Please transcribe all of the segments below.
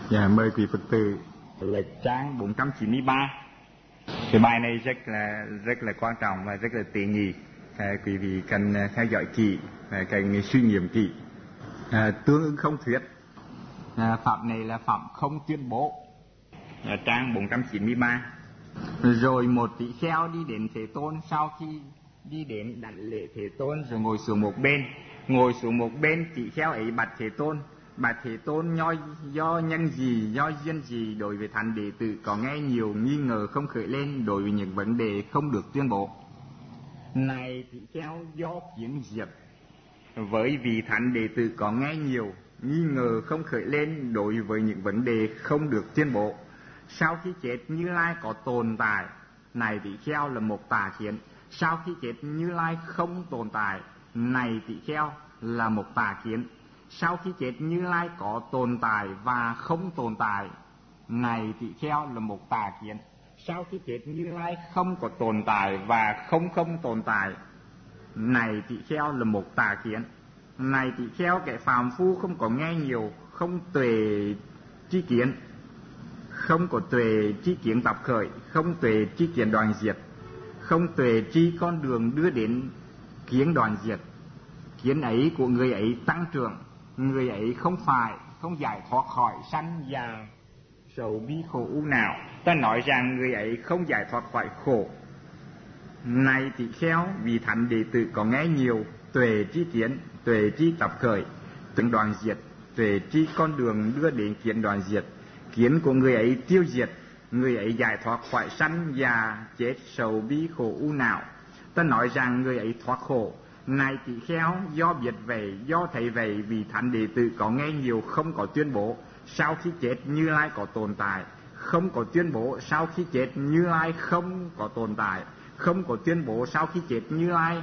Dạ, mời quý Phật tử lật trang 493. Cái bài này rất là quan trọng và rất là tỉ mỉ. Quý vị cần theo dõi kỹ và cần suy nghiệm kỹ. Tương ứng không thuyết. Pháp này là pháp không tuyên bố. Trang 493. Rồi một tỷ kheo đi đến Thế Tôn. Sau khi đi đến đặt lễ Thế Tôn rồi ngồi xuống một bên, tỷ kheo ấy bạch Thế Tôn: Bạch Thế Tôn, do nhân gì, do duyên gì đối với thánh đệ tử có nghe nhiều nghi ngờ không khởi lên đối với những vấn đề không được tuyên bố? Này tỷ kheo, do kiến diệt với vị thánh đệ tử có nghe nhiều nghi ngờ không khởi lên đối với những vấn đề không được tuyên bố. Sau khi chết Như Lai có tồn tại. Này tỷ kheo, là một tà kiến. Sau khi chết Như Lai không tồn tại. Này tỷ kheo, là một tà kiến. Sau khi chết Như Lai có tồn tại và không tồn tại. Này tỷ kheo, là một tà kiến. Sau khi chết Như Lai không có tồn tại và không tồn tại. Này tỷ kheo, là một tà kiến. Này tỷ kheo, kẻ phàm phu không có nghe nhiều, không tuệ tri kiến, không có tuệ tri kiến tập khởi, không tuệ tri kiến đoạn diệt, không tuệ tri con đường đưa đến kiến đoạn diệt. Kiến ấy của người ấy tăng trưởng, người ấy không giải thoát khỏi sanh già sầu bi khổ u não. Ta nói rằng người ấy không giải thoát khỏi khổ. Này tỷ kheo, vì thánh đệ tử có nghe nhiều tuệ tri kiến, tuệ tri tập khởi, tuệ đoạn diệt, tuệ tri con đường đưa đến kiến đoạn diệt. Kiến của người ấy tiêu diệt, người ấy giải thoát khỏi sanh già chết sầu bi khổ u não. Ta nói rằng người ấy thoát khổ. Này tỷ kheo, do biết vậy, do thấy vậy, vì thánh đệ tử có nghe nhiều không có tuyên bố. Sau khi chết Như Lai có tồn tại, không có tuyên bố. Sau khi chết Như Lai không có tồn tại, không có tuyên bố. Sau khi chết Như Lai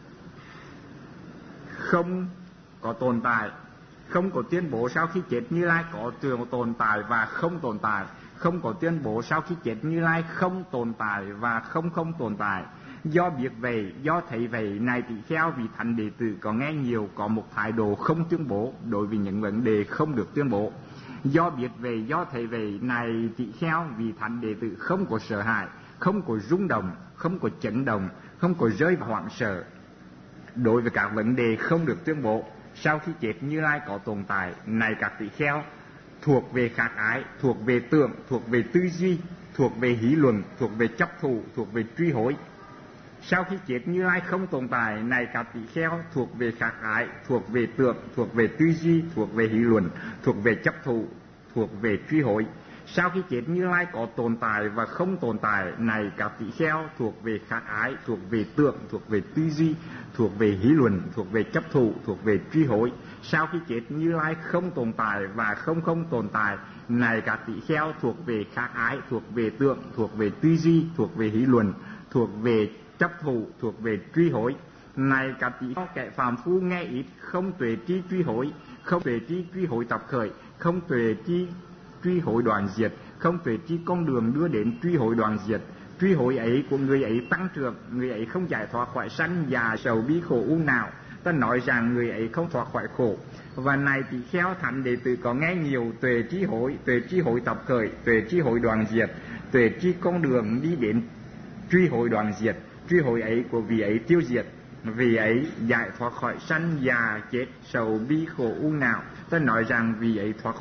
không có tồn tại, không có tuyên bố. Sau khi chết Như Lai có tồn tại và không tồn tại, không có tuyên bố. Sau khi chết Như Lai không tồn tại và không tồn tại. Do biết vậy, do thấy vậy, này tỷ kheo, vì thánh đệ tử có nghe nhiều có một thái độ không tuyên bố đối với những vấn đề không được tuyên bố. Do biết vậy, do thấy vậy, này tỷ kheo, vì thánh đệ tử không có sợ hãi, không có rung động, không có chấn động, không có rơi vào hoảng sợ đối với các vấn đề không được tuyên bố. Sau khi chết Như Lai có tồn tại. Này các tỷ kheo, thuộc về khát ái, thuộc về tưởng, thuộc về tư duy, thuộc về hí luận, thuộc về chấp thủ, thuộc về truy hối. Sau khi chết Như Lai không tồn tại. Này các tỷ kheo, thuộc về khát ái, thuộc về tưởng, thuộc về tư duy, thuộc về hí luận, thuộc về chấp thủ, thuộc về truy hối. Sau khi chết Như Lai có tồn tại và không tồn tại. Này các tỷ kheo, thuộc về khát ái, thuộc về tưởng, thuộc về tư duy, thuộc về hí luận, thuộc về chấp thủ, thuộc về truy hối. Sau khi chết Như Lai không tồn tại và không tồn tại. Này các tỷ kheo, thuộc về khát ái, thuộc về tưởng, thuộc về tư duy, thuộc về hí luận, thuộc về chấp thủ, thuộc về truy hối. Này các tỷ kheo, kẻ phàm phu nghe ít, không tuệ tri truy hối, không tuệ tri truy hối tập khởi, không tuệ tri truy hối đoạn diệt, không tuệ tri con đường đưa đến truy hối đoạn diệt. Truy hối ấy của người ấy tăng trưởng, người ấy không giải thoát khỏi sanh già sầu bi khổ u não. Ta nói rằng người ấy không thoát khỏi khổ. Và này tỷ kheo, thánh đệ tử có nghe nhiều tuệ tri hối tập khởi, tuệ tri hối đoạn diệt, tuệ tri con đường đi đến truy hối đoạn diệt. Truy hối ấy của vị ấy tiêu diệt, vì ấy giải thoát khỏi sanh già chết sầu bi khổ u não. Ta nói rằng vì ấy thoát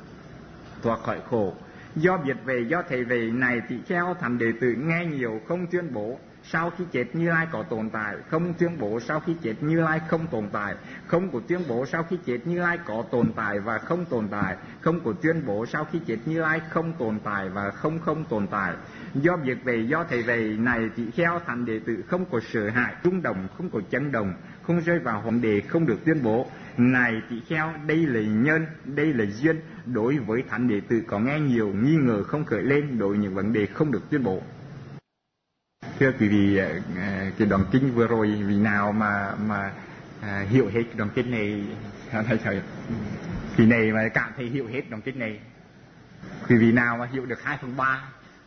khỏi khổ. Do biết về, do thấy về, này tỷ kheo, thánh đệ tử nghe nhiều không tuyên bố. Sau khi chết Như Lai có tồn tại, không tuyên bố. Sau khi chết Như Lai không tồn tại, không có tuyên bố. Sau khi chết Như Lai có tồn tại và không tồn tại, không có tuyên bố. Sau khi chết Như Lai không tồn tại và không tồn tại. Do biết về, do thấy về, này tỷ kheo, thánh đệ tử không có sợ hãi, rung động, không có chấn động, không rơi vào vấn đề không được tuyên bố. Này tỷ kheo, đây là nhân, đây là duyên đối với thánh đệ tử có nghe nhiều nghi ngờ không khởi lên đối với những vấn đề không được tuyên bố. Thưa quý vị, cái đoạn kinh vừa rồi, vì nào mà hiểu hết đoạn kinh này, vì này mà cảm thấy hiểu hết đoạn kinh này, quý vị nào mà hiểu được 2/3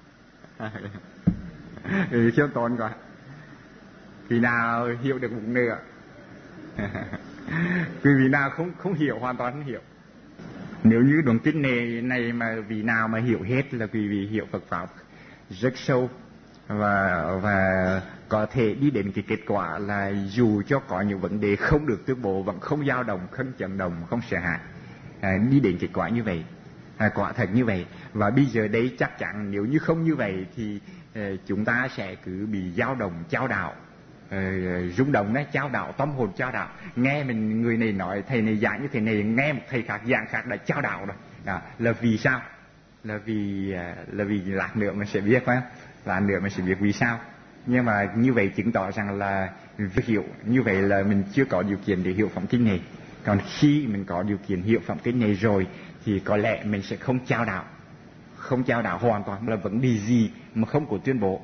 thì khiêm tốn quá. Vì nào hiểu được 1/2 quý vị nào không hiểu, hoàn toàn không hiểu. Nếu như đoạn kinh này mà vị nào mà hiểu hết là vì hiểu Phật pháp rất sâu, và có thể đi đến cái kết quả là dù cho có những vấn đề không được tuyên bố vẫn không dao động, không chấn động, không sợ hãi, đi đến kết quả như vậy, quả thật như vậy. Và bây giờ đây chắc chắn nếu như không như vậy thì chúng ta sẽ cứ bị dao động, chao đảo, rung động đấy, chao đảo, tâm hồn chao đảo. Nghe mình người này nói, thầy này giảng như thế này, nghe một thầy khác giảng khác đã chao đảo rồi. Đó, là vì sao? Là vì lát nữa mình sẽ biết, phải không? Lát nữa mình sẽ biết vì sao. Nhưng mà như vậy chứng tỏ rằng là hiểu như vậy là mình chưa có điều kiện để hiểu phẩm kinh này. Còn khi mình có điều kiện hiểu phẩm kinh này rồi thì có lẽ mình sẽ không chao đảo hoàn toàn, là vấn đề gì mà không có tuyên bố.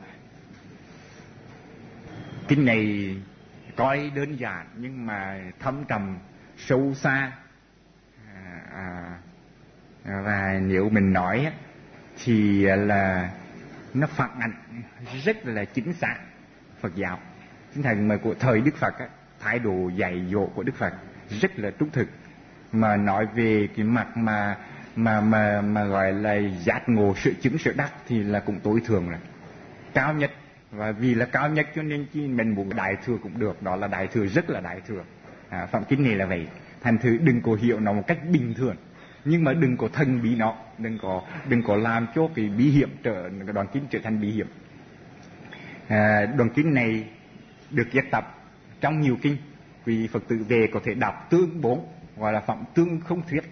Kinh này coi đơn giản nhưng mà thâm trầm sâu xa, và nếu mình nói thì là nó phản ảnh rất là chính xác Phật giáo. Tinh thần mà của thời Đức Phật thái độ dạy dỗ của Đức Phật rất là trung thực. Mà nói về cái mặt mà gọi là giác ngộ sự chứng sự đắc thì là cũng tối thường rồi, cao nhất. Và vì là cao nhất cho nên chi mình muốn đại thừa cũng được, đó là đại thừa, rất là đại thừa. Phẩm kinh này là vậy. Thành thử đừng có hiểu nó một cách bình thường, nhưng mà đừng có thần bí nó, đừng có làm cho cái bí hiểm đoạn kinh trở thành bí hiểm. Đoạn kinh này được ghép tập trong nhiều kinh. Vì Phật tử về có thể đọc tương 4, gọi là phẩm tương không thuyết.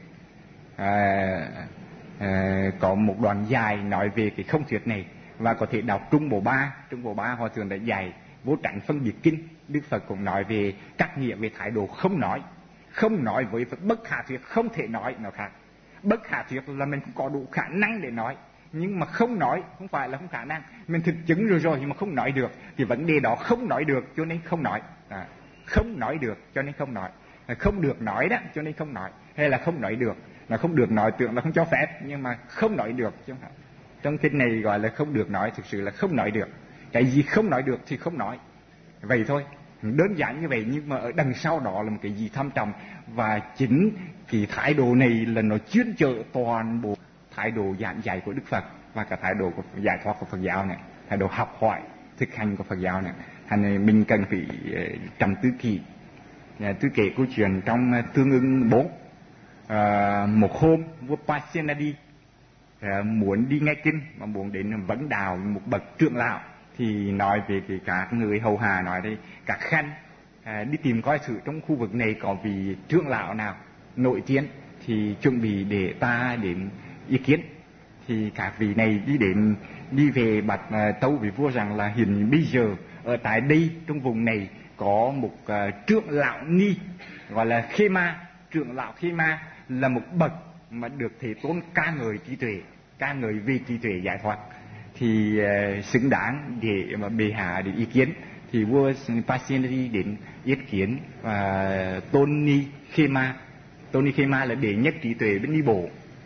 Có một đoạn dài nói về cái không thuyết này, và có thể đọc Trung Bộ 3. Trung Bộ 3 Hòa Thượng đã dạy vô tránh phân biệt kinh. Đức Phật cũng nói về các nghĩa về thái độ không nói với Phật bất khả thuyết, không thể nói nó khác. Bất khả thuyết là mình cũng có đủ khả năng để nói, nhưng mà không nói không phải là không khả năng, mình thực chứng rồi nhưng mà không nói được. Thì vấn đề đó không nói được cho nên không nói, không nói được cho nên không nói, không được nói đó cho nên không nói, hay là không nói được là không được nói, tưởng là không cho phép nhưng mà không nói được chứ không phải. Trong kinh này gọi là không được nói, thực sự là không nói được. Cái gì không nói được thì không nói, vậy thôi, đơn giản như vậy. Nhưng mà ở đằng sau đó là một cái gì thâm trầm, và chính cái thái độ này là nó chuyên chở toàn bộ thái độ giảng dạy của Đức Phật và cả thái độ của giải thoát của Phật giáo này, thái độ học hỏi thực hành của Phật giáo này. Thành này mình cần phải trầm tư kỹ. Tôi kể câu chuyện trong Tương Ưng 4. Một hôm vua Pasenadi muốn đi nghe kinh, mà muốn đến vấn đào một bậc trưởng lão, thì nói về các người hầu hà, nói đây các khanh đi tìm coi thử trong khu vực này có vị trưởng lão nào nổi tiếng thì chuẩn bị để ta đến ý kiến. Thì các vị này đi về bạch tâu với vua rằng là hiện bây giờ ở tại đây trong vùng này có một trưởng lão Ni gọi là Khê Ma. Trưởng lão Khê Ma là một bậc mà được Thế Tôn ca ngợi trí tuệ, ca ngợi về trí tuệ giải thoát, thì xứng đáng để mà bệ hạ để ý kiến. Thì vua Pasenadi đến ý kiến và Tôn Ni Khê Ma. Tôn Ni Khê Ma là đệ nhất trí tuệ bên Ni Bộ.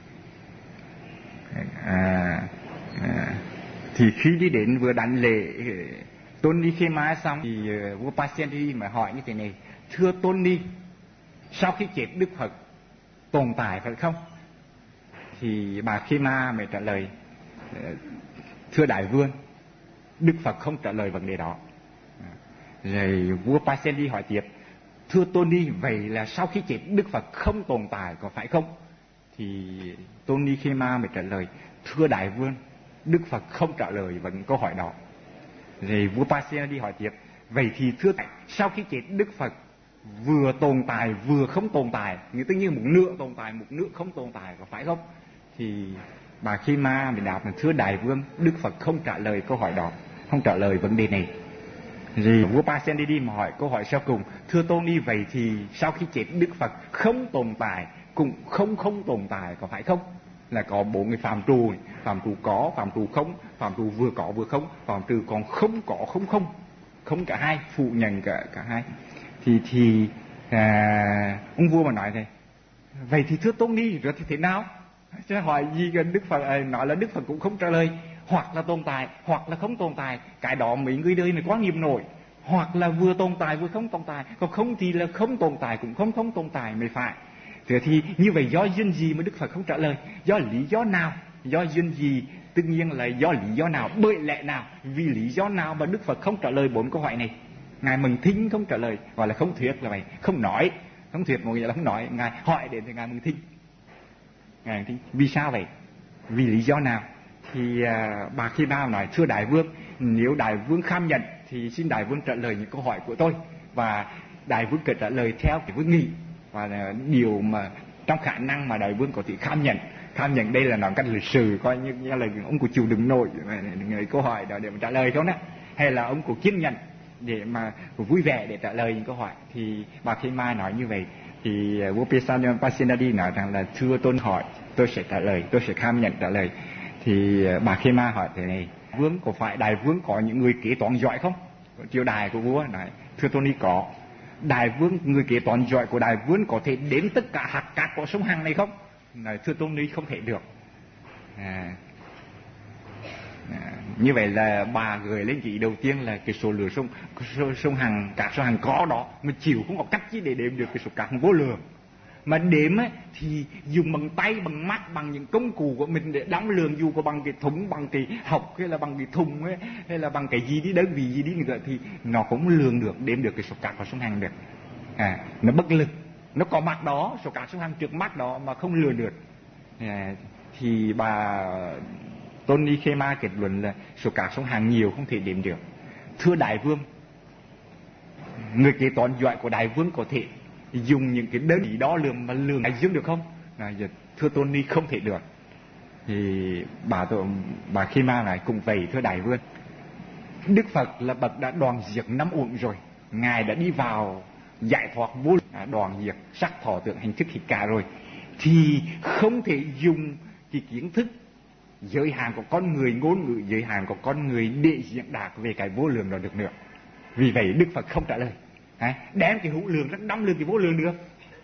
Thì khi đi đến vừa đảnh lễ Tôn Ni Khê Ma xong thì vua Pasenadi mà hỏi như thế này: thưa Tôn Ni, sau khi chết Đức Phật tồn tại phải không? Thì bà Khê Ma mới trả lời: thưa đại vương, Đức Phật không trả lời vấn đề đó. Rồi vua Pasenadi hỏi tiếp: thưa Tôn Ni, vậy là sau khi chết Đức Phật không tồn tại có phải không? Thì Tôn Ni Khê Ma mới trả lời: thưa đại vương, Đức Phật không trả lời vấn câu hỏi đó. Rồi vua Pasenadi hỏi tiếp: vậy thì thưa sau khi chết Đức Phật vừa tồn tại vừa không tồn tại, như tự nhiên một nửa tồn tại một nửa không tồn tại có phải không? Thì bà Khê Ma mới đáp là: thưa đại vương, Đức Phật không trả lời câu hỏi đó, không trả lời vấn đề này. Rồi vua Pasenadi mà hỏi câu hỏi sau cùng: thưa Tôn Ni, vậy thì sau khi chết Đức Phật không tồn tại cũng không tồn tại có phải không? Là có 4 cái phạm trù: phạm trù có, phạm trù không, phạm trù vừa có vừa không, phạm trù còn không có không cả hai, phủ nhận cả hai. Thì ông vua mà nói thế: vậy thì thưa Tôn Ni, rồi thì thế nào? Chứ hỏi gì gần Đức Phật nói là Đức Phật cũng không trả lời, hoặc là tồn tại hoặc là không tồn tại. Cái đó mấy người đời này quá nghiêm nổi, hoặc là vừa tồn tại vừa không tồn tại, còn không thì là không tồn tại cũng không tồn tại mới phải. Thế thì như vậy do duyên gì mà Đức Phật không trả lời? Do lý do nào? Do duyên gì? Tất nhiên là do lý do nào? Bởi lẽ nào? Vì lý do nào mà Đức Phật không trả lời 4 câu hỏi này? Ngài mừng thinh không trả lời, gọi là không thuyết là vậy, không nói. Không thuyết một nghĩa là không nói. Ngài hỏi đến thì Ngài mừng thinh. Ngài mừng thinh. Vì sao vậy? Vì lý do nào? Thì bà Khi Ma nói: thưa Đại Vương, nếu Đại Vương kham nhận thì xin Đại Vương trả lời những câu hỏi của tôi, và Đại Vương cần trả lời theo cái Vương nghĩ, và điều mà trong khả năng mà Đại Vương có thể kham nhận. Kham nhận đây là nói cách lịch sử, coi như là ông có chịu đựng nổi câu hỏi đó để mà trả lời không đó, hay là ông có kiên nhẫn để mà vui vẻ để trả lời những câu hỏi. Thì bà Khi Ma nói như vậy, thì vua Pasenadi nói rằng là thưa tôn hỏi, tôi sẽ trả lời, tôi sẽ kham nhận trả lời. Thì bà Khi Ma hỏi thế này: Vương, có phải Đại Vương có những người kế toán giỏi không? Triều đài của vua nói: thưa tôn ni có. Đại Vương, người kế toán giỏi của Đại Vương có thể đến tất cả hạt cát của sông Hằng này không? Nói: thưa tôn ni không thể được. Như vậy là bà gửi lên chỉ đầu tiên là cái số lượng sông Hằng, các sông Hằng có đó mà chịu không có cách gì để đếm được cái số cát vô lượng. Mà đếm ấy, thì dùng bằng tay, bằng mắt, bằng những công cụ của mình để đóng lường, dù có bằng cái thúng, bằng cái học, hay là bằng cái thùng ấy, hay là bằng cái gì đi, đơn vị gì đi nữa, thì nó cũng lường được, đếm được cái số cát của sông Hằng được. Nó bất lực, nó có mặt đó, số cát sông Hằng trước mắt đó mà không lường được. Thì bà Tôn Ni Khê Ma kết luận là số cát sông Hằng nhiều không thể đếm được. Thưa Đại Vương, người kế toán giỏi của Đại Vương có thể dùng những cái đơn vị đo lường mà lường Đại Dương được không? Thưa tôn ni không thể được. Thì bà Khi Ma này cũng vậy, thưa Đại Vương, Đức Phật là bậc đã đoàn diệt 5 uẩn rồi, Ngài đã đi vào giải thoát vô đoàn diệt sắc thọ tưởng hành thức cả rồi, thì không thể dùng cái kiến thức giới hạn của con người, ngôn ngữ giới hạn của con người để diễn đạt về cái vô lượng đó được nữa. Vì vậy Đức Phật không trả lời. Đem cái hữu lượng đâm lường cái vô lượng được.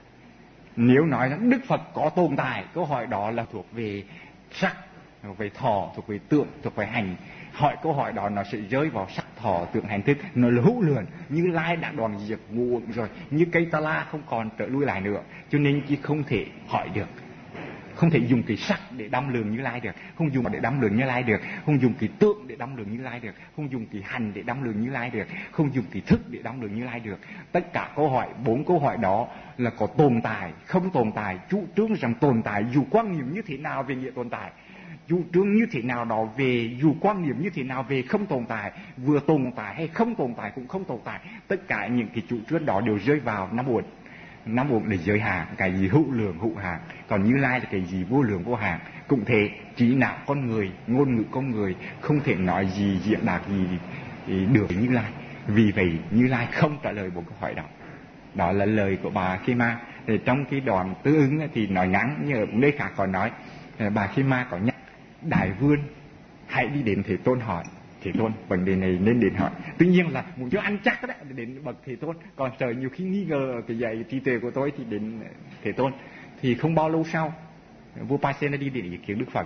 Nếu nói rằng Đức Phật có tồn tại, câu hỏi đó là thuộc về sắc, thuộc về thọ, thuộc về tượng, thuộc về hành. Hỏi câu hỏi đó nó sẽ rơi vào sắc, thọ, tượng, hành, thức. Nó là hữu lượng. Như Lai đã đoàn diệt ngũ uẩn rồi, như cây ta la không còn trở lui lại nữa, cho nên chỉ không thể hỏi được. Không thể dùng cái sắc để đâm lường Như Lai được, không dùng để đâm lường Như Lai được, không dùng cái tượng để đâm lường Như Lai được, không dùng cái hành để đâm lường Như Lai được, không dùng cái thức để đâm lường Như Lai được. Tất cả câu hỏi, 4 câu hỏi đó là có tồn tại, không tồn tại, chủ trương rằng tồn tại, dù quan niệm như thế nào về nghĩa tồn tại, chủ trương như thế nào đó về, dù quan niệm như thế nào về không tồn tại, vừa tồn tại hay không tồn tại cũng không tồn tại. Tất cả những cái chủ trương đó đều rơi vào 5 uẩn. 5 uẩn để giới hạn, cái gì hữu lượng hữu hạn, còn Như Lai là cái gì vô lượng vô hạn. Cũng thế, trí não con người, ngôn ngữ con người không thể nói gì, diễn đạt gì được Như Lai. Vì vậy Như Lai không trả lời 4 câu hỏi đó. Đó là lời của bà Khi Ma. Thì trong cái đoạn tương ứng thì nói ngắn, như ở nơi khác còn nói, bà Khi Ma có nhắc: Đại Vương hãy đi đến Thế Tôn hỏi. Thế Tôn, vấn đề này nên đến hỏi. Tuy nhiên là muốn cho ăn chắc đó, đến bậc Thế Tôn. Còn sợ nhiều khi nghi ngờ cái dạy trí tuệ của tôi thì đến Thế Tôn. Thì không bao lâu sau, vua Pasenadi đi ý kiến Đức Phật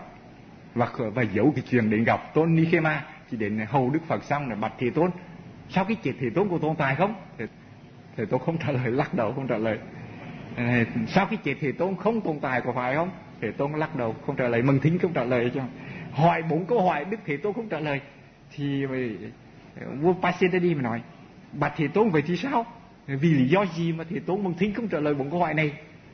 và giấu cái chuyện đến gặp Tôn Ni Khê Ma. Thì đến hầu Đức Phật xong là bạch Thế Tôn: sau cái chết Thế Tôn có tồn tại không? Thế Tôn không trả lời, lắc đầu không trả lời. Sau cái chết Thế Tôn không tồn tại có phải không? Thế Tôn lắc đầu không trả lời, mừng thính không trả lời cho. Hỏi 4 câu hỏi Đức Thế Tôn không trả lời. Thì vua Pasenadi mà nói: bạch Thế Tôn vậy thì sao? Vì lý do gì mà Thế Tôn mừng thính không trả lời 4 câu hỏi này?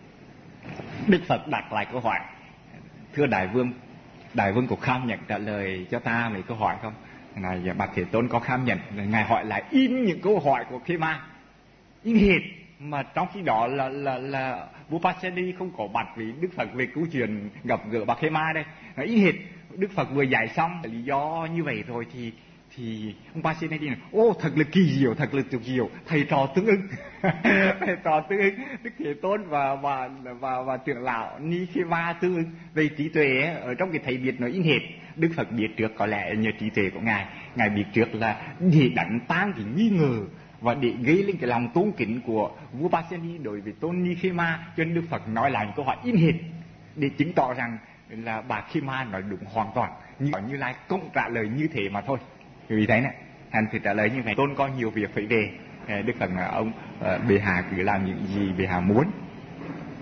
Đức Phật đặt lại câu hỏi: thưa Đại Vương, Đại Vương có kham nhận trả lời cho ta mấy câu hỏi không? Này, bạch Thế Tôn có kham nhận. Ngài hỏi lại in những câu hỏi của Khê Ma, in hệt. Mà trong khi đó là vua Pasenadi không có bạch với Đức Phật về câu chuyện gặp gỡ bà Khê Ma đây. In hệt. Đức Phật vừa giải xong lý do như vậy rồi thì ông Pasenadi nói: ô, thật là kỳ diệu, thật là tuyệt diệu, thầy trò tương ứng. Thầy trò tương ứng, Đức Thế Tôn và trưởng lão Ni Khê Ma tương ứng. Về trí tuệ ấy, ở trong cái thầy biệt nói in hệt. Đức Phật biết trước, có lẽ nhờ trí tuệ của Ngài biết trước là để đánh tan cái nghi ngờ và để gây lên cái lòng tôn kính của vua Pasenadi đối với Tôn Ni Khê Ma, cho nên Đức Phật nói lại những câu hỏi in hệt để chứng tỏ rằng là bà Khê Ma nói đúng hoàn toàn. Như Lai cũng trả lời như thế mà thôi. Vì thế này, anh phải trả lời như vậy. Tôn có nhiều việc phải về. Đức Phật là ông bệ hạ cứ làm những gì bệ hạ muốn.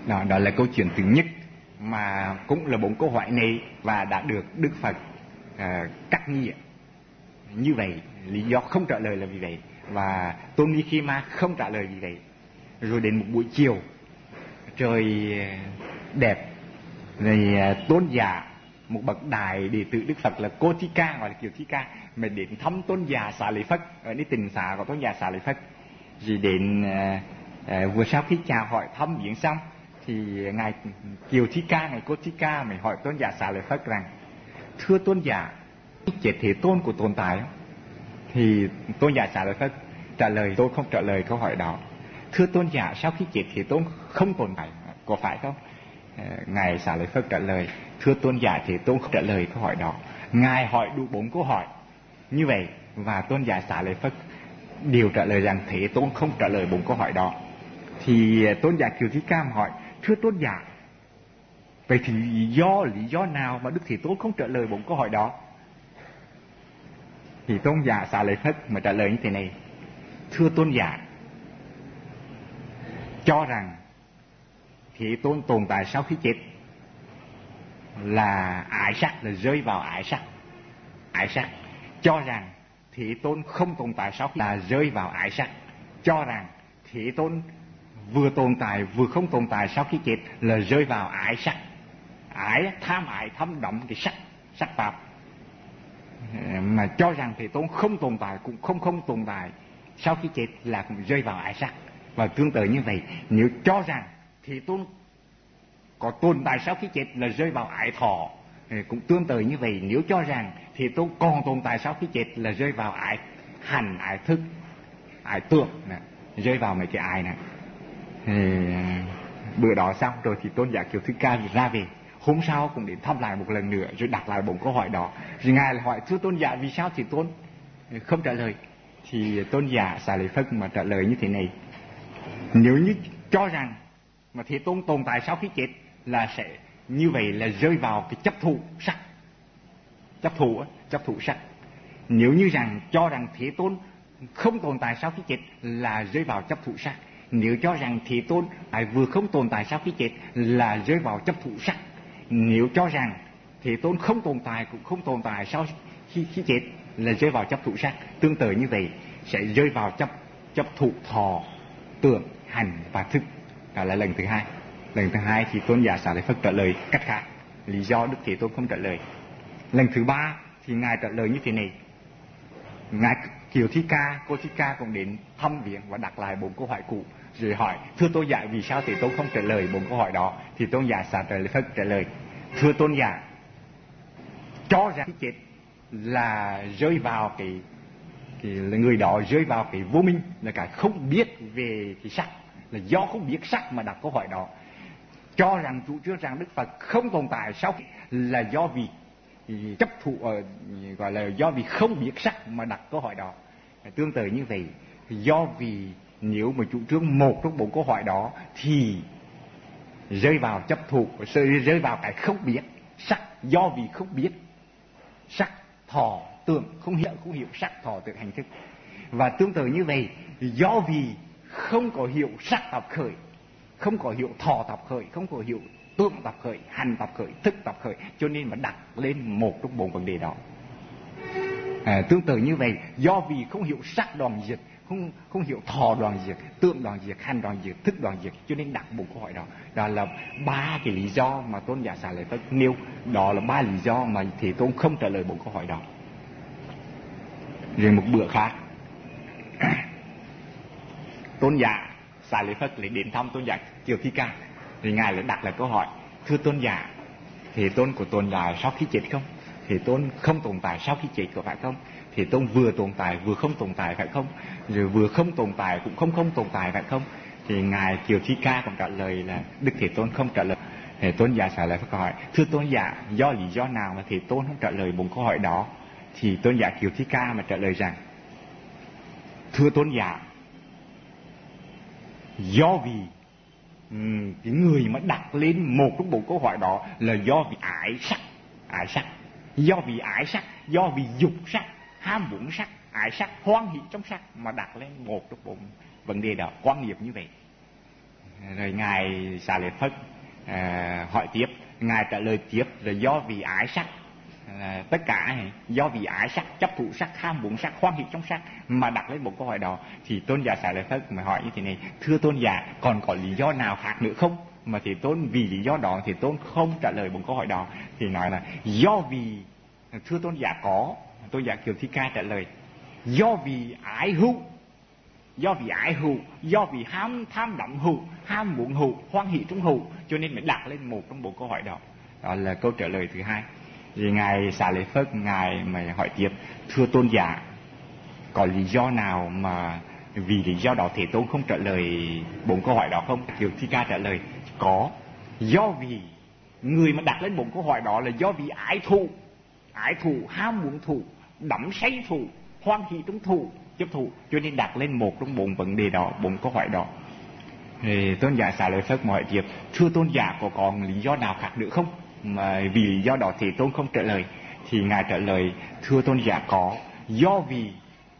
Đó là câu chuyện thứ nhất mà cũng là 4 câu hỏi này và đã được Đức Phật cắt nghĩa như vậy. Lý do không trả lời là vì vậy, và Tôn Ni Khi Ma không trả lời vì vậy. Rồi đến một buổi chiều trời đẹp, rồi tôn giả một bậc đại đệ tử Đức Phật là Cô Thi Ca, gọi là Kiều Thi Ca, mà đến thăm tôn giả Xá Lợi Phất ở nơi tình xá của tôn giả Xá Lợi Phất. Rồi đến vừa sau khi chào hỏi thăm viếng xong thì ngài Kiều Thi Ca, ngài Cô Thi Ca mới hỏi tôn giả Xá Lợi Phất rằng: thưa tôn giả, chết Thế Tôn của tồn tại không? Thì tôn giả Xá Lợi Phất trả lời: tôi không trả lời câu hỏi đó. Thưa tôn giả, sau khi chết Thế Tôn không tồn tại, có phải không? Ngài Xá Lợi Phất trả lời: thưa tôn giả, Thế Tôn không trả lời câu hỏi đó. Ngài hỏi đủ 4 câu hỏi như vậy, và tôn giả Xá Lợi Phất đều trả lời rằng Thế Tôn không trả lời 4 câu hỏi đó. Thì tôn giả Kiều Thi Ca hỏi: thưa tôn giả, vậy thì lý do nào mà Đức Thế Tôn không trả lời 4 câu hỏi đó? Thì tôn giả Xá Lợi Phất mà trả lời như thế này: thưa tôn giả, cho rằng Thế Tôn tồn tại sau khi chết là ái sắc, là rơi vào ái sắc. Cho rằng Thế Tôn không tồn tại sau khi là rơi vào ái sắc. Cho rằng Thế Tôn vừa tồn tại vừa không tồn tại sau khi chết là rơi vào ái sắc. Ái thăm đậm cái sắc pháp. Mà cho rằng Thế Tôn không tồn tại cũng không tồn tại sau khi chết là cũng rơi vào ái sắc. Và tương tự như vậy, nếu cho rằng Thế Tôn có tồn tại sau khi chết là rơi vào ái thọ, cũng tương tự như vậy, nếu cho rằng Thế Tôn còn tồn tại sau khi chết là rơi vào ái hành, ái thức, ái tưởng, rơi vào mấy cái ái này. Bữa đó xong rồi thì tôn giả Kiều Thi Ca ra về. Hôm sau cũng đến thăm lại một lần nữa, rồi đặt lại 4 câu hỏi đó. Rồi ngài lại hỏi: thưa tôn giả, vì sao Thế Tôn không trả lời? Thì tôn giả Xá Lợi Phất mà trả lời như thế này: nếu như cho rằng mà Thế Tôn tồn tại sau khi chết là sẽ như vậy là rơi vào cái chấp thụ sắc, chấp thụ sắc. Nếu như rằng cho rằng Thế Tôn không tồn tại sau khi chết là rơi vào chấp thụ sắc. Nếu cho rằng Thế Tôn vừa không tồn tại sau khi chết là rơi vào chấp thụ sắc. Nếu cho rằng Thế Tôn không tồn tại cũng không tồn tại sau khi chết là rơi vào chấp thụ sắc. Tương tự như vậy sẽ rơi vào chấp thụ thọ, tưởng, hành và thức. Đó là lần thứ hai. Lần thứ hai thì tôn giả Xá Lợi Phất trả lời cách khác, lý do Đức Thế Tôn không trả lời. Lần thứ ba thì ngài trả lời như thế này. Ngài Kiều Thi Ca, Cô Thi Ca cũng đến thăm viếng và đặt lại 4 câu hỏi cũ, rồi hỏi: thưa tôn giả, vì sao Thế Tôn không trả lời 4 câu hỏi đó? Thì tôn giả Xá Lợi Phất trả lời: thưa tôn giả, cho rằng chết là rơi vào cái là người đó rơi vào cái vô minh, là cái không biết về cái sắc, là do không biết sắc mà đặt câu hỏi đó. Cho rằng chủ trương rằng Đức Phật không tồn tại sau khi là do vì chấp thụ, gọi là do vì không biết sắc mà đặt câu hỏi đó. Tương tự như vậy, do vì nếu mà chủ trương một trong 4 câu hỏi đó thì rơi vào chấp thụ, rơi vào cái không biết sắc, do vì không biết sắc, thọ, tưởng, không hiểu sắc, thọ, tưởng, hành, thức. Và tương tự như vậy, do vì không có hiểu sắc tập khởi, không có hiểu thọ tập khởi, không có hiểu tưởng tập khởi, hành tập khởi, thức tập khởi, cho nên mà đặt lên một trong 4 vấn đề đó. Tương tự như vậy, do vì không hiểu sắc đoạn diệt, không hiểu thọ đoạn diệt, tưởng đoạn diệt, hành đoạn diệt, thức đoạn diệt, cho nên đặt 4 câu hỏi đó. Đó là 3 cái lý do mà tôn giả Xá Lợi Phất nêu. Đó là 3 lý do mà Thế Tôn không trả lời 4 câu hỏi đó. Rồi một bữa khác, tôn giả Xá Lợi Phất lại đến thăm tôn giả Kiều Thi Ca, thì ngài lại đặt lại câu hỏi: thưa tôn giả, Thế Tôn của tồn tại sau khi chết không? Thế Tôn không tồn tại sau khi chết có phải không? Thế Tôn vừa tồn tại vừa không tồn tại phải không? Rồi vừa không tồn tại cũng không tồn tại phải không? Thì ngài Kiều Thi Ca cũng trả lời là Đức Thế Tôn không trả lời. Thế tôn giả Xá Lợi Phất hỏi: thưa tôn giả, do lý do nào mà Thế Tôn không trả lời 4 câu hỏi đó? Thì tôn giả Kiều Thi Ca mà trả lời rằng: thưa tôn giả, do vì cái người mà đặt lên một trong 4 câu hỏi đó là do vì ái sắc, do vì ái sắc, do vì dục sắc, ham muốn sắc, ái sắc, hoan hỷ trong sắc mà đặt lên một trong 4 vấn đề đó, quan niệm như vậy. Rồi ngài Xá Lợi Phất hỏi tiếp, ngài trả lời tiếp là do vì ái sắc, tất cả do vì ái sắc, chấp thụ sắc, ham muốn sắc, hoan hỷ trong sắc mà đặt lên một câu hỏi đó. Thì tôn giả Xá Lợi Phất mà hỏi như thế này: thưa tôn giả, còn có lý do nào khác nữa không? Mà Thế Tôn vì lý do đó Thế Tôn không trả lời một câu hỏi đó. Thì nói là do vì, thưa tôn giả có. Tôn giả Kiều Thi Ca trả lời: do vì ái hữu, do vì ái hữu, do vì tham đắm hữu, ham muốn hữu, hoan hỷ trong hữu, cho nên mới đặt lên một trong bốn câu hỏi đó. Đó là câu trả lời thứ hai. Thì ngài Xá Lợi Phất ngài mà hỏi tiếp: thưa tôn giả, có lý do nào mà vì lý do đó Thế Tôn không trả lời bốn câu hỏi đó không? Kiều Thi Ca trả lời: có. Do vì người mà đặt lên bốn câu hỏi đó là do vì ái thù, ham muốn thù, đắm say thù, hoan hỷ trong thù, chấp thù, cho nên đặt lên một trong bốn vấn đề đó, bốn câu hỏi đó. Thì tôn giả Xá Lợi Phất hỏi tiếp: thưa tôn giả, có còn lý do nào khác nữa không mà vì lý do đó Thế Tôn không trả lời? Thì ngài trả lời: thưa tôn giả có. Do vì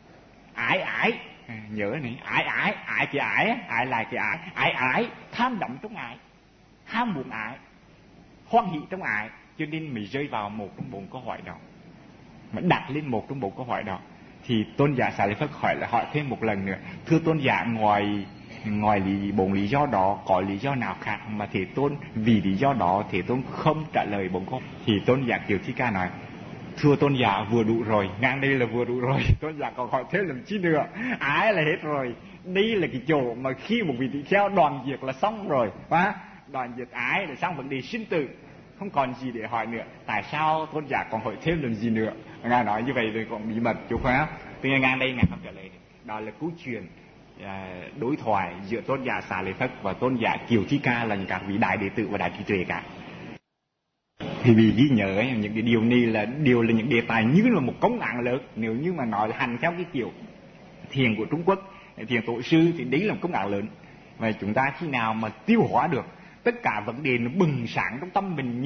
ái, nhớ này, ái cái ái là cái ái, tham đắm trong ái, ham muốn ái, hoan hỷ trong ái, cho nên mình rơi vào một trong bốn câu hỏi đó, mà đặt lên một trong bốn câu hỏi đó. Thì tôn giả Xá Lợi Phất hỏi thêm một lần nữa: thưa tôn giả, ngoài bốn lý do đó có lý do nào khác mà Thế Tôn vì lý do đó Thế Tôn không trả lời bốn câu? Thì tôn giả Kiều Thi Ca nói: thưa tôn giả, vừa đủ rồi, ngang đây là vừa đủ rồi. Tôn giả còn hỏi thêm làm chi nữa? Ái là hết rồi. Đây là cái chỗ mà khi một vị tỳ kheo đoàn diệt là xong rồi, đoàn diệt ái là xong vấn đề sinh tử, không còn gì để hỏi nữa. Tại sao tôn giả còn hỏi thêm làm gì nữa? Ngài nói như vậy rồi còn bí mật chú khóa. Tuy nhiên ngang đây ngài không trả lời. Đó là câu chuyện đối thoại giữa tôn giả Xá Lợi Phất và tôn giả Kiều Thi Ca, là các vị đại đệ tử và đại trí tuệ cả. Thì vì ghi nhớ ấy, những cái điều này là những đề tài như là một công án lớn. Nếu như mà nói là hành theo cái kiểu thiền của Trung Quốc, thiền tổ sư, thì đấy là một công án lớn. Và chúng ta khi nào mà tiêu hóa được tất cả vấn đề nó bừng sáng trong tâm mình,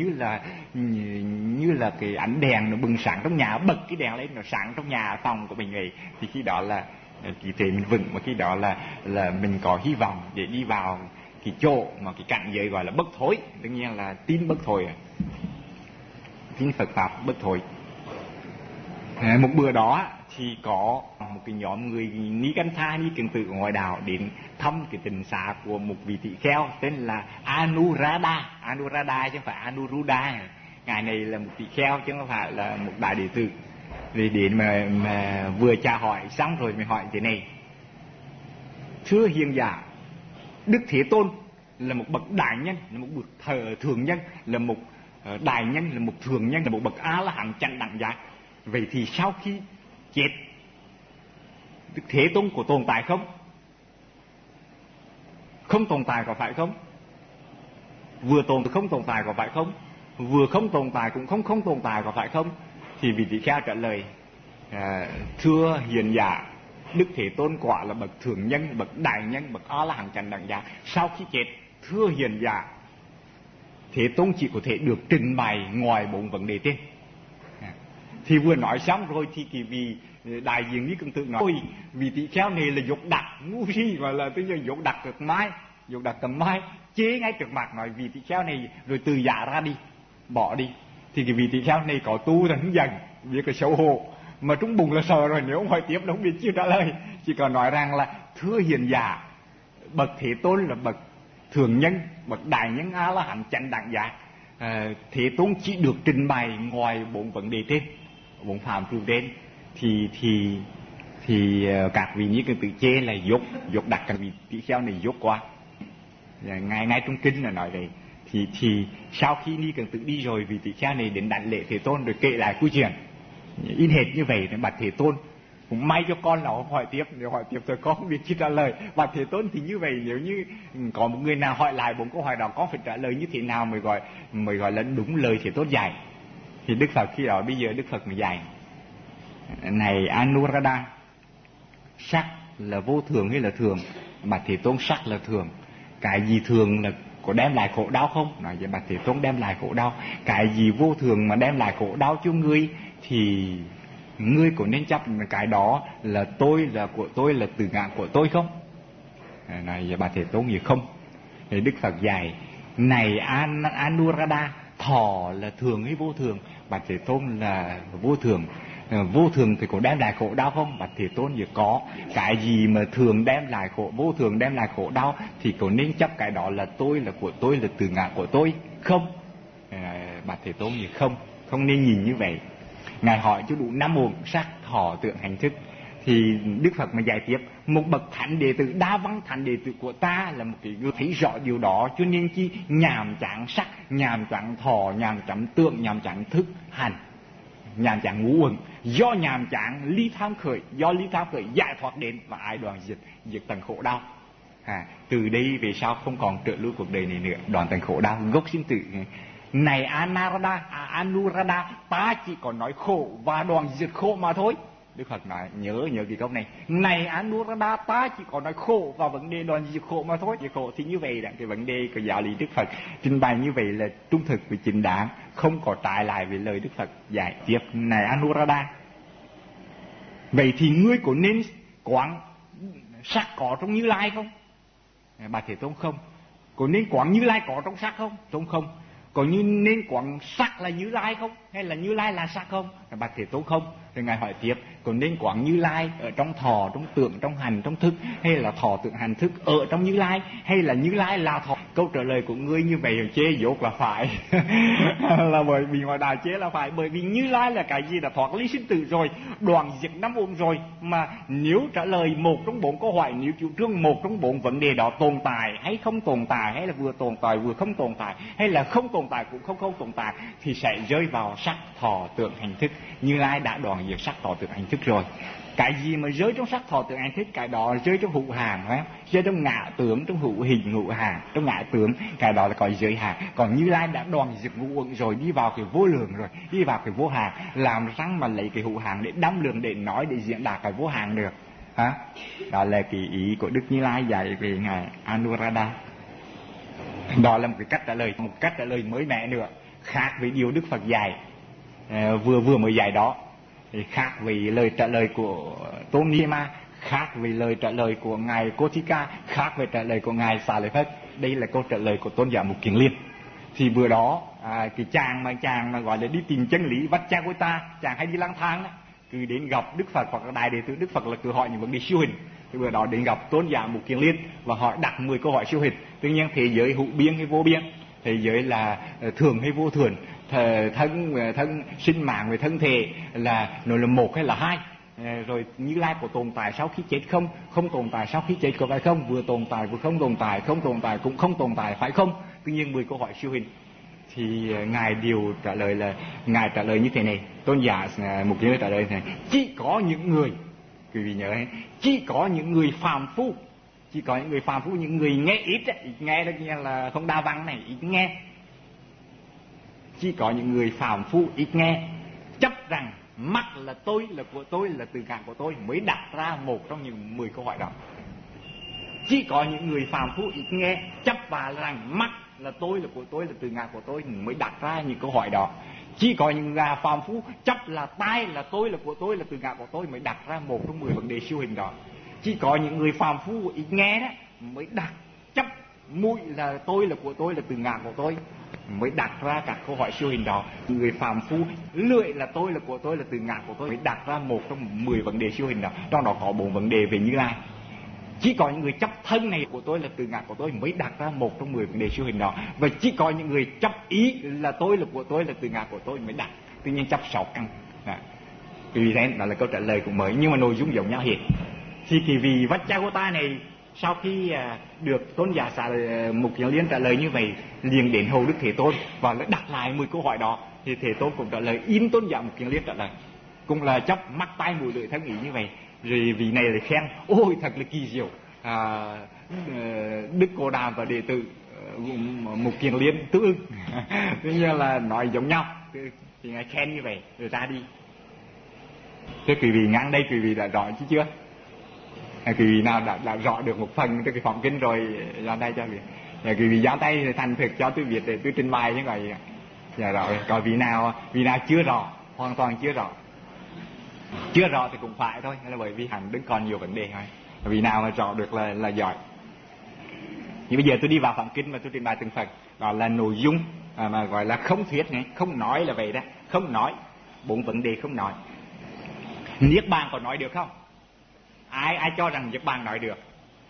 như là cái ánh đèn nó bừng sáng trong nhà, bật cái đèn lên nó sáng trong nhà phòng của mình ấy, thì khi đó là trí tuệ mình vững, mà khi đó là mình có hy vọng để đi vào cái chỗ mà cái cảnh giới gọi là bất thối. Đương nhiên là tin bất thối, tin Phật Pháp bất thối. Một bữa đó thì có một cái nhóm người Ni Canh Tha, Ni Kiền Tử ở ngoài đảo đến thăm cái tịnh xá của một vị tỳ kheo tên là Anuruddha chứ không phải Anuruddha. Ngài này là một tỳ kheo chứ không phải là một đại đệ tử. Vì đến mà vừa tra hỏi xong rồi mới hỏi thế này: thưa hiền giả, Đức Thế Tôn là một bậc đại nhân, là một bậc thường nhân, là một đại nhân, là một thường nhân, là một bậc A La Hán chẳng đẳng giác. Vậy thì sau khi chết, Đức Thế Tôn có tồn tại không? Không tồn tại có phải không? Vừa không tồn tại có phải không? Vừa không tồn tại cũng không tồn tại có phải không? Thì vị tỳ kheo trả lời: thưa hiền giả, Đức Thế Tôn quả là bậc thường nhân, bậc đại nhân, bậc A La Hán chẳng đẳng giác. Sau khi chết, thưa hiền giả, Thế Tôn chỉ có thể được trình bày ngoài bốn vấn đề trên. Thì vừa nói xong rồi thì cái vị đại diện Ni Kiền Tử nói: ôi, vị tỳ kheo này là dột đặt ngu si, và là bây giờ dột đặt cầm mai chế ngay trước mặt, nói vị tỳ kheo này rồi từ giả ra đi, bỏ đi. Thì cái vị tỳ kheo này có tu rồi dần biết cái xấu hổ, mà trong bụng là sợ rồi, nếu hỏi tiếp nó không biết chưa trả lời, chỉ còn nói rằng là thưa hiền giả, bậc Thế Tôn là bậc thường nhân, bậc đại nhân A La Hán chánh đẳng giác. Thế Tôn chỉ được trình bày ngoài bốn vấn đề trên, bốn phạm trù trên. Thì các vị Ni Kiền Tử chê là dốt đặt các vị tỳ kheo này dốt quá. Ngay trong kinh là nói vậy. Thì sau khi Ni Kiền Tử đi rồi, vị tỳ kheo này đến đảnh lễ Thế Tôn rồi kể lại câu chuyện in hệt như vậy. Bạch Thế Tôn, cũng may cho con là hỏi tiếp, nếu hỏi tiếp rồi con không biết chi trả lời. Bạch Thế Tôn thì như vậy, nếu như có một người nào hỏi lại bốn câu hỏi đó, con phải trả lời như thế nào mới gọi là đúng lời Thế Tôn dạy. Thì Đức Phật khi đó, bây giờ Đức Phật mới dạy: này Anuruddha, sắc là vô thường hay là thường? Bạch Thế Tôn, sắc là thường. Cái gì thường là có đem lại khổ đau không? Nói với Bạch Thế Tôn, đem lại khổ đau. Cái gì vô thường mà đem lại khổ đau cho ngươi thì ngươi có nên chấp cái đó là tôi, là của tôi, là từ ngã của tôi không? Nói với Bạch Thế Tôn gì không? Thì Đức Phật dạy: này Anuruddha, thọ là thường hay vô thường? Bạch Thế Tôn là vô thường. Vô thường thì có đem lại khổ đau không? Bạch Thế Tôn thì có. Cái gì mà thường đem lại khổ, vô thường đem lại khổ đau thì có nên chấp cái đó là tôi, là của tôi, là tự ngã của tôi không? Bạch Thế Tôn thì không nên nhìn như vậy. Ngài hỏi cho đủ 5 uẩn sắc thọ tưởng hành thức. Thì Đức Phật mà giải tiếp: một bậc thánh đệ tử, đa văn thánh đệ tử của ta là một cái người thấy rõ điều đó, cho nên chi nhàm chán sắc, nhàm chán thọ, nhàm chán tưởng, nhàm chán thức hành, nhàm chán ngũ uẩn. Do nhàm chán ly tham khởi, do ly tham khởi giải thoát đến và ai đoạn diệt tận khổ đau. Từ đây về sau không còn trở lui cuộc đời này nữa, đoạn tận khổ đau, gốc sinh tử. Này Anuruddha, ta chỉ còn nói khổ và đoạn diệt khổ mà thôi. Đức Phật nói, nhớ cái câu này: này Anuruddha, ta chỉ có nói khổ và vấn đề đoạn diệt khổ mà thôi. Diệt khổ thì như vậy là cái vấn đề của giáo lý Đức Phật trình bày như vậy là trung thực và chính đáng, không có trái lại với lời Đức Phật giải tiếp. Này Anuruddha, vậy thì ngươi có nên quán sắc có trong Như Lai không? Bà Thế Tôn không. Có nên quán Như Lai có trong sắc không? Tôn không. Có như nên quán sắc là Như Lai không? Hay là Như Lai là sắc không? Bạch Thế Tôn không. Thì Ngài hỏi tiếp: còn nên quán Như Lai ở trong thọ, trong tưởng, trong hành, trong thức, hay là thọ tưởng hành thức ở trong Như Lai, hay là Như Lai là thọ? Câu trả lời của ngươi như vậy chê dốt là phải. Là bởi vì ngoài đạo chế là phải. Bởi vì Như Lai là cái gì? Đã thoát ly sinh tử rồi, đoạn diệt 5 uẩn rồi. Mà nếu trả lời một trong 4 câu hỏi, nếu chủ trương một trong 4 vấn đề đó tồn tại hay không tồn tại, hay là vừa tồn tại vừa không tồn tại, hay là không tồn tại cũng không tồn tại, thì sẽ rơi vào sắc thọ tưởng hành thức. Như Lai đã đoạn diệt sắc thọ tưởng hành thức rồi. Cái gì mà rơi trong sắc thọ tưởng hành thức, cái đó rơi trong hữu hạn, phải không? Rơi trong ngã tướng, trong hữu hình hữu hạn, trong ngã tướng, cái đó là có giới hạn. Còn Như Lai đã đoạn diệt ngũ uẩn rồi, đi vào cái vô lượng rồi, đi vào cái vô hạn, làm răng mà lấy cái hữu hạn để đâm lượng, để nói, để diễn đạt cái vô hạn được. Đó là cái ý của Đức Như Lai dạy về ngài Anuruddha. Đó là một cái cách trả lời mới mẻ nữa, khác với điều Đức Phật dạy vừa mới dạy đó. Thì khác với lời trả lời của Tôn Ni Ma, khác với lời trả lời của ngài Kothika, khác với trả lời của ngài Xá Lợi Phất. Đây là câu trả lời của Tôn giả Mục Kiền Liên. Thì vừa đó cái chàng mà gọi là đi tìm chân lý Vajrayana, chàng hay đi lang thang đó, cứ đến gặp Đức Phật hoặc là đại đệ tử Đức Phật là cứ hỏi những vấn đề siêu hình. Thì vừa đó đến gặp Tôn giả Mục Kiền Liên và hỏi đặt 10 câu hỏi siêu hình. Tuy nhiên thế giới hữu biên hay vô biên, thế giới là thường hay vô thường, thân sinh mạng về thân thể là nó là một hay là hai, rồi Như Lai có tồn tại sau khi chết không tồn tại sau khi chết có phải không, vừa tồn tại vừa không tồn tại, không tồn tại cũng không tồn tại phải không? Tuy nhiên 10 câu hỏi siêu hình thì ngài trả lời như thế này. Tôn giả Mục Kiền Liên trả lời như thế này: chỉ có những người, quý vị nhớ ấy, chỉ có những người phàm phu, những người nghe ít nghe đó là không đa văn này, ít nghe. Chỉ có những người phàm phu ít nghe, chấp rằng mắt là tôi, là của tôi, là từ ngã của tôi, mới đặt ra một trong những 10 câu hỏi đó. Chỉ có những người phàm phu ít nghe, chấp vào rằng mắt là tôi, là của tôi, là từ ngã của tôi, mới đặt ra những câu hỏi đó. Chỉ có những người phàm phu chấp là tai là tôi, là của tôi, là từ ngã của tôi, mới đặt ra một trong 10 vấn đề siêu hình đó. Chỉ có những người phàm phu ít nghe đó mới đặt chấp mũi là tôi, là của tôi, là từ ngã của tôi, mới đặt ra các câu hỏi siêu hình đó. Người phàm phu lưỡi là tôi, là của tôi, là từ ngã của tôi, mới đặt ra một trong 10 vấn đề siêu hình đó. Trong đó có 4 vấn đề về Như Lai. Chỉ có những người chấp thân này của tôi, là từ ngã của tôi, mới đặt ra một trong 10 vấn đề siêu hình đó. Và chỉ có những người chấp ý là tôi, là của tôi, là từ ngã của tôi, mới đặt. Tuy nhiên chấp 6 căn. Vì thế đó là câu trả lời cũng mới, nhưng mà nội dung giống nhau hết. Thì cái vị Vajrayana này sau khi được Tôn giả Mục Kiền Liên trả lời như vậy, liền đến hầu Đức Thế Tôn và đặt lại 10 câu hỏi đó. Thì Thế Tôn cũng trả lời in Tôn giả Mục Kiền Liên trả lời, cũng là chấp mắt tai mũi lưỡi thân ý như vậy. Rồi vị này lại khen: ôi thật là kỳ diệu, Đức Cô Đàm và đệ tử Mục Kiền Liên tương ưng. Tuy nhiên là nói giống nhau. Thì ngài khen như vậy rồi ra đi. Thế quý vị ngang đây quý vị đã rõ chứ chưa? Quý vị nào đã rõ được một phần cái phẩm kinh rồi ra tay cho vị. Quý vị giáng tay thành thực cho tôi viết để tôi trình bày chứ vậy. Dạ rồi. Còn vị nào chưa rõ, hoàn toàn chưa rõ thì cũng phải thôi, là bởi vì hẳn đứng còn nhiều vấn đề thôi. Vị nào mà rõ được là giỏi. Nhưng bây giờ tôi đi vào Phạm Kinh và tôi trình bày từng phần. Đó là nội dung mà gọi là không thuyết này, không nói là vậy đó, không nói. 4 vấn đề không nói. Niết bàn có nói được không? Ai cho rằng Niết bàn nói được?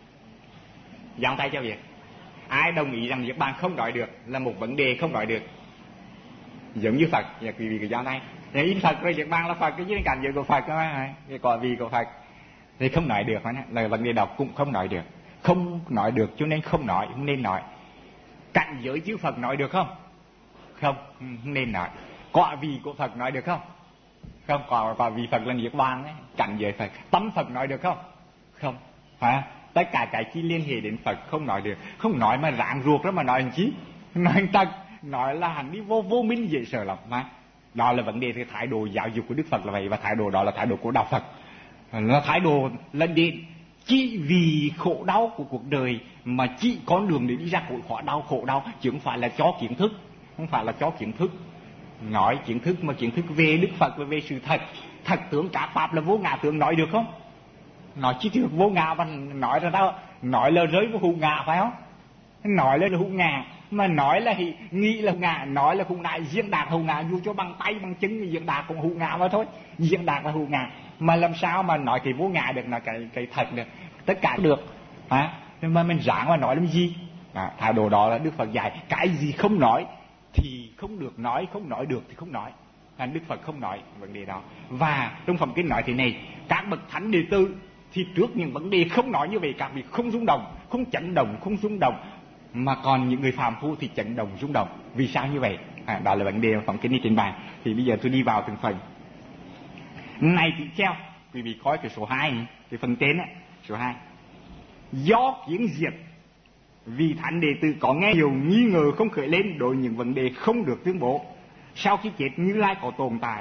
Giang tay cho việc. Ai đồng ý rằng Niết bàn không nói được, là một vấn đề không nói được? Giống như Phật, và quý vị cứ giang tay. In Phật rồi Niết bàn là Phật, cái gì cảnh giới của Phật đó, cái quả vị của Phật thì không nói được, là vấn đề đó cũng không nói được. Không nói được cho nên không nói, không nên nói. Cảnh giới chư Phật nói được không? Không nên nói. Quả vị của Phật nói được không? Không. Quả vị Phật là Niết bàn ấy. Cảnh giới Phật, tâm Phật nói được không? Không. Tất cả cái chi liên hệ đến Phật không nói được. Không nói mà rạng ruột đó mà nói làm chi? Nói tật, nói là hành đi vô minh dễ sợ lắm mà. Đó là vấn đề thì thái độ giáo dục của Đức Phật là vậy, và thái độ đó là thái độ của đạo Phật. Nó thái độ là điện chỉ vì khổ đau của cuộc đời mà chỉ con đường để đi ra khổ đau, chứ không phải là cho kiến thức, không phải là cho kiến thức. Nói kiến thức mà kiến thức về Đức Phật và về sự thật, thật tướng cả pháp là vô ngã tướng nói được không? Nói chi được vô ngã và nói ra đâu, nói là rơi vào hữu ngã phải không? Nói là hữu ngã, mà nói là nghĩ là hữu ngã, nói là hữu ngã, diễn đạt hữu ngã, dù cho bằng tay bằng chân diễn đạt cũng hữu ngã mà thôi, diễn đạt là hữu ngã. Mà làm sao mà nói cái vô ngã được, là cái thật được, tất cả được. Nhưng mà mình giảng mà nói làm gì? Thái độ đó là Đức Phật dạy, cái gì không nói thì không được nói, không nói được thì không nói. Đức Phật không nói vấn đề đó. Và trong Phẩm Kinh nói thế này, các bậc thánh đệ tử thì trước những vấn đề không nói như vậy, các vị không rung động, không chấn động, không rung động, mà còn những người phàm phu thì chấn động, rung động. Vì sao như vậy? Đó là vấn đề mà Phẩm Kinh đi trên bàn. Thì bây giờ tôi đi vào từng phần. Này thì theo quý vị coi cái số 2, cái phần tên á, số 2. Do kiến diệt, vì thánh đệ tử có nghe nhiều nghi ngờ không khởi lên đối những vấn đề không được tuyên bố. Sau khi chết Như Lai có tồn tại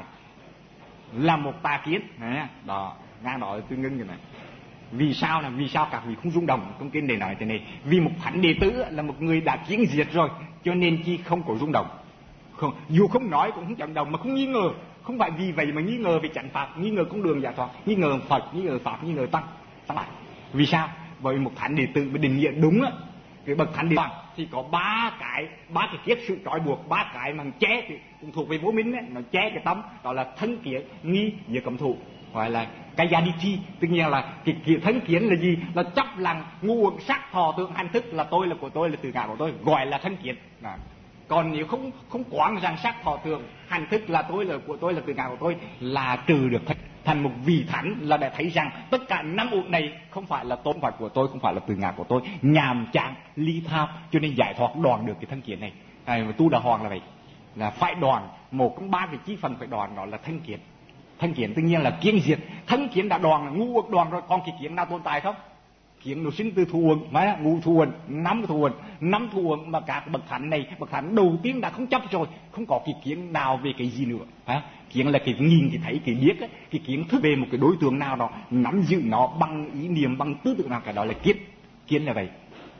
là một tà kiến. Đó, ngang đó tôi ngưng rồi này. Vì sao là vì sao các vị không rung động? Trong kinh đề nói thế này, vì một thánh đệ tử là một người đã kiến diệt rồi, cho nên chi không có rung động. Không, dù không nói cũng không chấn động, mà không nghi ngờ. Không phải vì vậy mà nghi ngờ về chánh pháp, nghi ngờ con đường giải thoát, nghi ngờ Phật, nghi ngờ pháp, nghi ngờ tăng lại. Vì sao? Bởi một thánh đệ tử mà định nghĩa đúng á, cái bậc thánh đệ tử thì có ba cái kiết sự trói buộc, ba cái mà che thì cũng thuộc về vô minh ấy, nó che cái tâm, đó là thân kiến, nghi và cấm thủ, gọi là cái gia đi thi. Tất nhiên là cái thân kiến là gì? Là chấp lặng ngu uẩn sắc thọ tưởng hành thức là tôi, là của tôi, là tự ngã của tôi, gọi là thân kiến. Còn nếu không quán rằng sắc thọ tưởng hành thức là tôi, là của tôi, là tự ngã của tôi, là trừ được thành một vị thánh, là để thấy rằng tất cả năm uẩn này không phải là tôn phật của tôi, không phải là tự ngã của tôi, nhàm chán ly tham, cho nên giải thoát đoạn được cái thân kiến này. Tu Đà Hoàng là vậy, là phải đoạn một trong ba cái chi phần phải đoạn, đó là thân kiến. Thân kiến tất nhiên là kiến diệt, thân kiến đã đoạn là ngu uẩn đoạn rồi, còn cái kiến nào tồn tại không? Kiến nó sinh từ thù uẩn, mà ngũ thù uẩn, năm thù uẩn mà các bậc thánh này, bậc thánh đầu tiên đã không chấp rồi, không có cái kiến nào về cái gì nữa. Kiến là cái nhìn, cái thấy, cái biết ấy, cái kiến thức về một cái đối tượng nào đó, nắm giữ nó bằng ý niệm, bằng tư tưởng nào, cái đó là kiến. Kiến là vậy,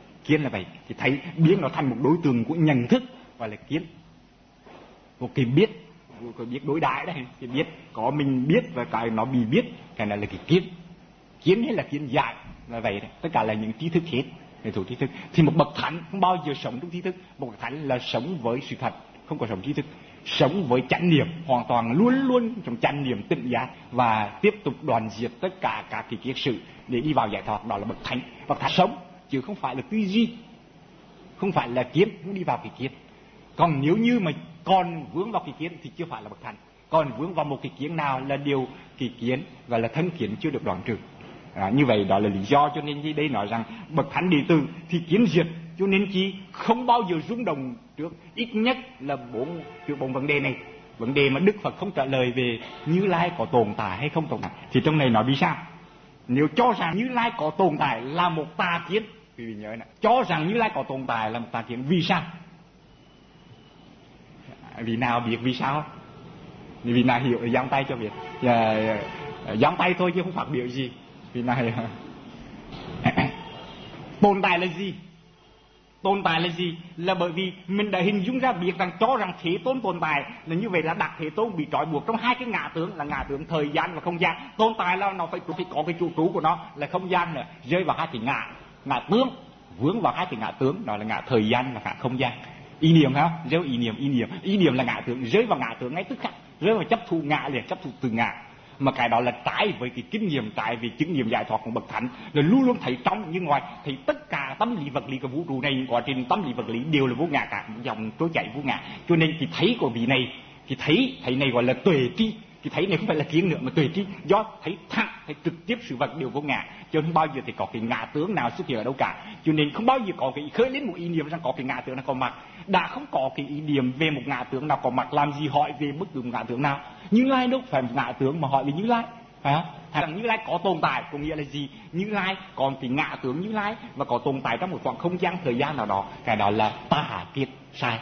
thì thấy biến nó thành một đối tượng của nhận thức, gọi là kiến. Một cái biết đối đại đấy, cái biết có mình biết và cái nó bị biết, cái này là cái kiến. Kiến hay là kiến giải là vậy đấy. Tất cả là những trí thức hết, hệ thủ trí thức. Thì một bậc thánh không bao giờ sống trong trí thức. Một bậc thánh là sống với sự thật, không có sống trí thức, sống với chánh niệm, hoàn toàn luôn luôn trong chánh niệm tỉnh giác, và tiếp tục đoạn diệt tất cả các cái kiết sự để đi vào giải thoát. Đó là bậc thánh. Bậc thánh sống chứ không phải là tư duy, không phải là kiến, không đi vào cái kiến. Còn nếu như mà còn vướng vào cái kiến thì chưa phải là bậc thánh. Còn vướng vào một cái kiến nào là điều cái kiến gọi là thân kiến chưa được đoạn trừ. Như vậy đó là lý do cho nên đây nói rằng bậc thánh đệ tử thì kiến diệt, cho nên chi không bao giờ rung động trước ít nhất là bốn vấn đề này. Vấn đề mà Đức Phật không trả lời về Như Lai có tồn tại hay không tồn tại, thì trong này nói vì sao? Nếu cho rằng Như Lai có tồn tại là một tà kiến, quý vị nhớ này, cho rằng Như Lai có tồn tại là một tà kiến. Vì sao? Vì nào biết vì sao? Vì nào hiểu thì giang tay cho biết. Giang tay thôi chứ không phát biểu gì. Vì này tồn tại là gì? Tồn tại là gì? Là bởi vì mình đã hình dung ra biết rằng cho rằng Thế Tôn tồn tại là như vậy, là đặt Thế Tôn bị trói buộc trong hai cái ngã tướng, là ngã tướng thời gian và không gian. Tồn tại là nó phải có cái trụ trú của nó là không gian nữa, rơi vào hai cái ngã tướng vướng vào hai cái ngã tướng, đó là ngã thời gian và ngã không gian. Ý niệm phải không? Rơi ý niệm là ngã tướng, rơi vào ngã tướng ngay tức khắc, rơi vào chấp thụ ngã liền, chấp thụ từ ngã. Mà cái đó là trái với cái kinh nghiệm, trái với chứng nghiệm giải thoát của bậc thánh, là luôn luôn thấy trong như ngoài, thì tất cả tâm lý vật lý của vũ trụ này, những quá trình tâm lý vật lý đều là vô ngã cả, dòng trôi chảy vô ngã. Cho nên cái thấy của vị này, cái thấy này gọi là tuệ tri. Cái thấy này không phải là kiến nữa mà tuệ tri, do thấy thẳng, thấy trực tiếp sự vật đều vô ngã, cho nên bao giờ thì có cái ngã tướng nào xuất hiện ở đâu cả. Cho nên không bao giờ có cái khơi lên một ý niệm rằng có cái ngã tướng nào có mặt. Đã không có cái ý niệm về một ngã tướng nào có mặt, làm gì hỏi về bất cứ một ngã tướng nào. Như Lai đâu phải một ngã tướng mà hỏi về Như Lai, phải không? Hay là Như Lai có tồn tại, có nghĩa là gì? Như Lai còn cái ngã tướng Như Lai và có tồn tại trong một khoảng không gian thời gian nào đó, cái đó là tà kiến sai.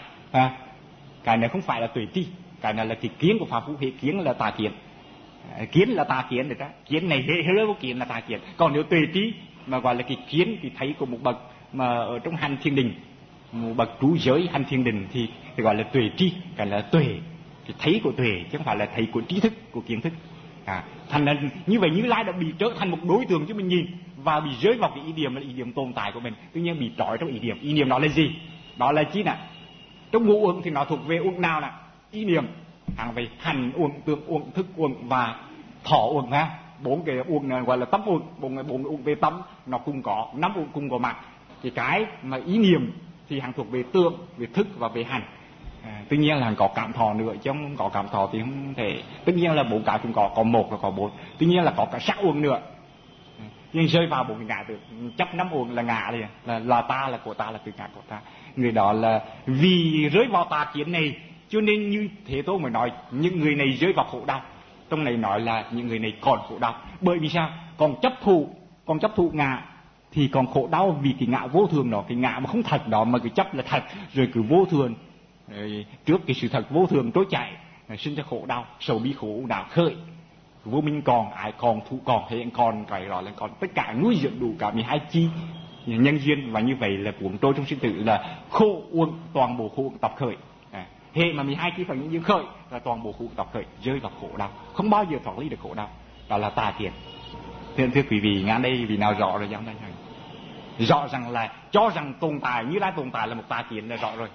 Cái này không phải là tuệ tri, cái này là cái kiến của Pháp Phu. Hệ kiến là tà kiến, kiến là tà kiến được đó. Kiến này hơi vô kiến là tà kiến. Còn nếu tuệ tri mà gọi là cái kiến, thì thấy của một bậc mà ở trong hành thiên đình, một bậc trú giới hành thiên đình thì gọi là tuệ tri, cái là tuệ, cái thấy của tuệ chứ không phải là thấy của trí thức, của kiến thức. Thành ra như vậy Như Lai đã bị trở thành một đối tượng cho mình nhìn và bị rơi vào cái ý niệm là ý niệm tồn tại của mình. Tuy nhiên bị trói trong ý niệm đó là gì? Đó là chi nè? Trong ngũ uẩn thì nó thuộc về uẩn nào nè? Ý niệm, hàng về hành uẩn, tưởng uẩn, thức uẩn và thọ uẩn ha. 4 cái uẩn này gọi là tâm uẩn, 4 uẩn về tâm nó cùng có, 5 uẩn cùng có mặt. Thì cái mà ý niệm thì hàng thuộc về tưởng, về thức và về hành. Tuy nhiên là có cảm thọ nữa, chứ không có cảm thọ thì không thể. Tất nhiên là 4 cái cũng có 1 là có 4. Tuy nhiên là có cả 6 uẩn nữa. Nhưng rơi vào 4 cái ngã được, chấp 5 uẩn là ngã liền, là ta, là của ta, là cái ngã của ta. Người đó là vì rơi vào tà kiến này, cho nên như thế tôi mới nói những người này rơi vào khổ đau. Trong này nói là những người này còn khổ đau. Bởi vì sao? Còn chấp thụ ngã thì còn khổ đau, vì cái ngã vô thường đó, cái ngã mà không thật đó mà cứ chấp là thật, rồi cứ vô thường. Trước cái sự thật vô thường trôi chạy, sinh ra khổ đau, sầu bi khổ não khởi. Vô minh còn, ái còn, thụ còn, hiện còn, cái đó là còn, tất cả nuôi dưỡng đủ cả 12 chi nhân duyên, và như vậy là cuốn trôi trong sinh tử là khổ uẩn, toàn bộ khổ tập khởi. Hệ mà 12 chi phần nhân duyên khởi là toàn bộ khổ tập khởi, rơi vào khổ đau, không bao giờ thoát ly được khổ đau. Đó là tà kiến. Thưa quý vị, ngã đây vì nào rõ rồi giống đây rồi. Rõ rằng là cho rằng tồn tại, Như Lai tồn tại là một tà kiến là rõ rồi.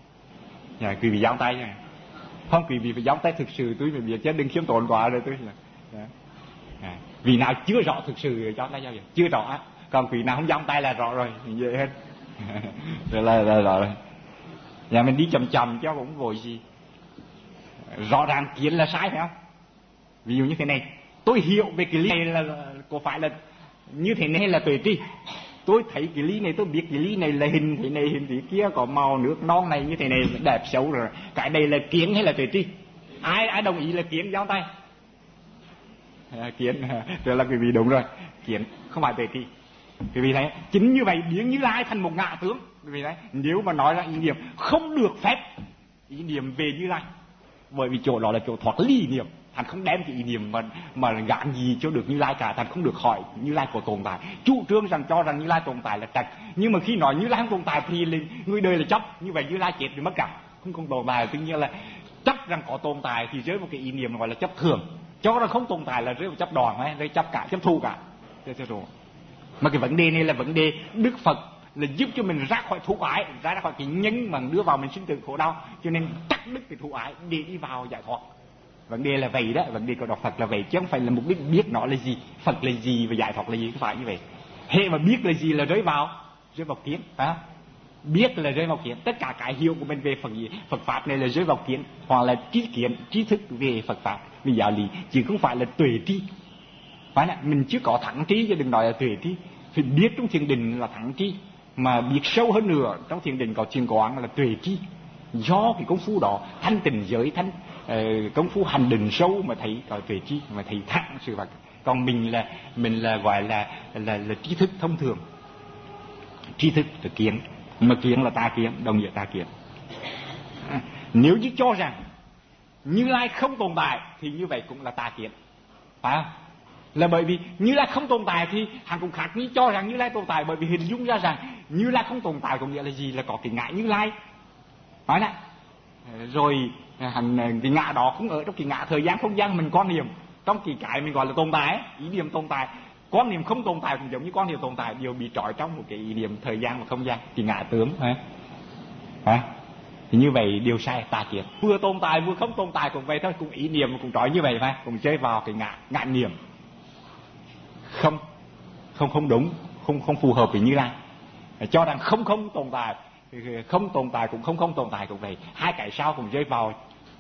Quý vị gióng tay nha. Không, quý vị phải gióng tay thực sự, tôi phải biết chứ đừng khiêm tốn quá rồi tôi là. Vì nào chưa rõ thực sự rồi gióng tay giao vậy, chưa rõ. Còn quý nào không gióng tay là rõ rồi, vậy hết. Rồi là rõ rồi. Nhà mình đi chậm chậm chứ cũng vội gì. Rõ ràng kiến là sai phải không? Ví dụ như thế này, tôi hiểu về cái lý này là có phải là như thế này là tuệ tri. Tôi thấy cái lý này, tôi biết cái lý này là hình thế này, hình thế kia, có màu nước non này như thế này, đẹp xấu rồi. Cái đây là kiến hay là tuệ tri? Ai đồng ý là kiến giơ tay? Kiến, rồi là quý vị đúng rồi. Kiến không phải tuệ tri. Quý vị thấy, chính như vậy biến Như Lai thành một ngã tướng. Quý vị thấy, nếu mà nói ra ý niệm không được phép ý niệm về Như Lai, bởi vì chỗ đó là chỗ thoát ly ý niệm. Thành không đem cái ý niệm mà gạn gì cho được Như Lai cả. Thành không được hỏi Như Lai có tồn tại. Chủ trương rằng cho rằng Như Lai tồn tại là trật. Nhưng mà khi nói Như Lai không tồn tại thì người đời là chấp. Như vậy Như Lai chết thì mất cả, không tồn tại. Tuy nhiên là chấp rằng có tồn tại thì rơi vào cái ý niệm gọi là chấp thường. Cho rằng không tồn tại là rơi vào chấp đòn ấy, rơi chấp cả, chấp thu cả. Mà cái vấn đề này là vấn đề Đức Phật là giúp cho mình ra khỏi thụ ái, ra khỏi cái nhân mà đưa vào mình sinh tử khổ đau. Cho nên cắt đứt cái thụ ái để đi vào giải thoát. Vấn đề là vậy đó, vấn đề của đạo Phật là vậy, chứ không phải là mục đích biết nó là gì, Phật là gì và giải thoát là gì, không phải như vậy. Hệ mà biết là gì là rơi vào kiến, phải không? Biết là rơi vào kiến, tất cả cái hiểu của mình về Phật pháp này là rơi vào kiến, hoặc là trí thức về Phật pháp, về giáo lý, chứ không phải là tuệ tri. Phải là mình chưa có thẳng trí, chứ đừng nói là tuệ tri. Phải biết trong thiền định là thẳng trí, mà biết sâu hơn nữa trong thiền định có thiền quán là tuệ tri. Do cái công phu đó, thanh tịnh giới, công phu hành định sâu mà thấy có tuệ tri, mà thấy thẳng sự vật. Còn mình là gọi là trí thức thông thường. Trí thức là kiến, mà kiến là tà kiến, đồng nghĩa tà kiến. Nếu như cho rằng Như Lai không tồn tại thì như vậy cũng là tà kiến, phải không? Là bởi vì Như Lai không tồn tại thì hắn cũng khác như cho rằng Như Lai tồn tại, bởi vì hình dung ra rằng Như Lai không tồn tại có nghĩa là gì, là có cái ngã Như Lai, phải nè. Rồi cái ngã đó cũng ở trong cái ngã thời gian không gian mình quan niệm, trong cái mình gọi là tồn tại, ý niệm tồn tại. Quan niệm không tồn tại cũng giống như quan niệm tồn tại, đều bị trói trong một cái ý niệm thời gian và không gian, thì ngã tướng hả? Thì như vậy điều sai tà kiến. Vừa tồn tại vừa không tồn tại cũng vậy thôi, cũng ý niệm cũng trói như vậy phải, cũng rơi vào cái ngã niệm không đúng, không phù hợp với Như Lai. Cho rằng không tồn tại, không tồn tại cũng không tồn tại cũng vậy, hai cái sau cũng rơi vào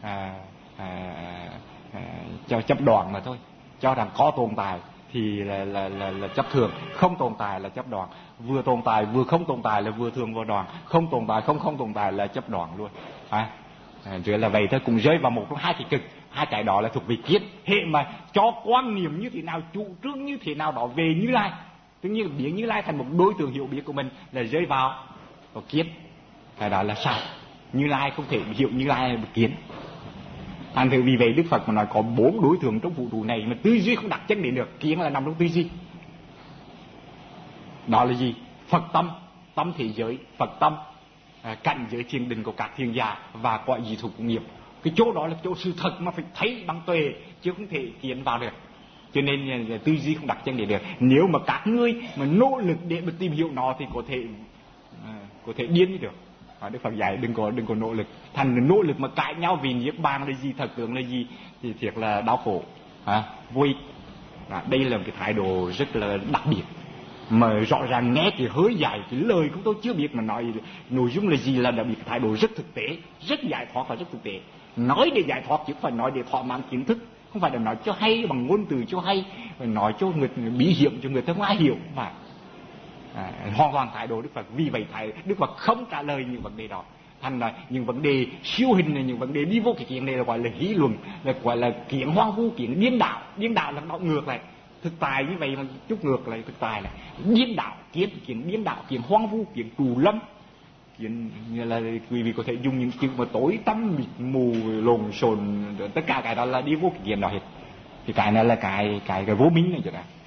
cho chấp đoạn mà thôi. Cho rằng có tồn tại thì là chấp thường, không tồn tại là chấp đoạn, vừa tồn tại vừa không tồn tại là vừa thường vừa đoạn, không tồn tại không tồn tại là chấp đoạn luôn. Rồi là vậy thôi, cũng rơi vào một trong hai cái cực. Hai cái đó là thuộc về kiến. Hệ mà cho quan niệm như thế nào, chủ trương như thế nào đó về Như Lai, tự nhiên biến Như Lai thành một đối tượng hiểu biết của mình, là rơi vào kiến. Cái đó là sai. Như Lai không thể hiểu Như Lai là kiến. Thành thử vì vậy Đức Phật mà nói có 4 đối tượng trong vũ trụ này mà tư duy không đặt chân đến được, kiến là nằm trong tư duy. Đó là gì? Phật tâm, tâm thế giới, Phật tâm, cảnh giới thiền định của các thiền giả và cõi dị thục nghiệp. Cái chỗ đó là chỗ sự thật mà phải thấy bằng tuệ, chứ không thể kiến vào được. Cho nên tư duy không đặt chân đến được. Nếu mà các ngươi mà nỗ lực để mà tìm hiểu nó thì có thể điên đi được. Đức Phật dạy đừng có nỗ lực. Thành nỗ lực mà cãi nhau vì niết bàn là gì, thật tướng là gì thì thiệt là đau khổ, vô ích. Đây là một cái thái độ rất là đặc biệt, mà rõ ràng nghe cái hơi dài cái lời của tôi chưa biết mà nói nội dung là gì là đã bị cái thái độ rất thực tế, rất giải thoát và rất thực tế. Nói để giải thoát chứ không phải nói để thỏa mãn kiến thức, không phải là nói cho hay bằng ngôn từ cho hay, phải nói cho người bí hiểm cho người ta không ai hiểu mà. Hoàn toàn thái độ Đức Phật. Vì vậy Đức Phật không trả lời những vấn đề đó. Thành là những vấn đề siêu hình này, những vấn đề đi vô cái kiến này là gọi là hí luận, là gọi là kiến hoang vu, kiến điên đạo. Điên đạo là đảo ngược lại thực tại, như vậy mà chút ngược lại thực tại là điên đạo, kiến điên đạo, kiến hoang vu, kiến trù lâm, kiến như là quý vị có thể dùng những chữ mà tối tăm mịt mù lộn xộn, tất cả cái đó là đi vô cái kiến đó hết. Thì cái này là cái vô minh này chứ.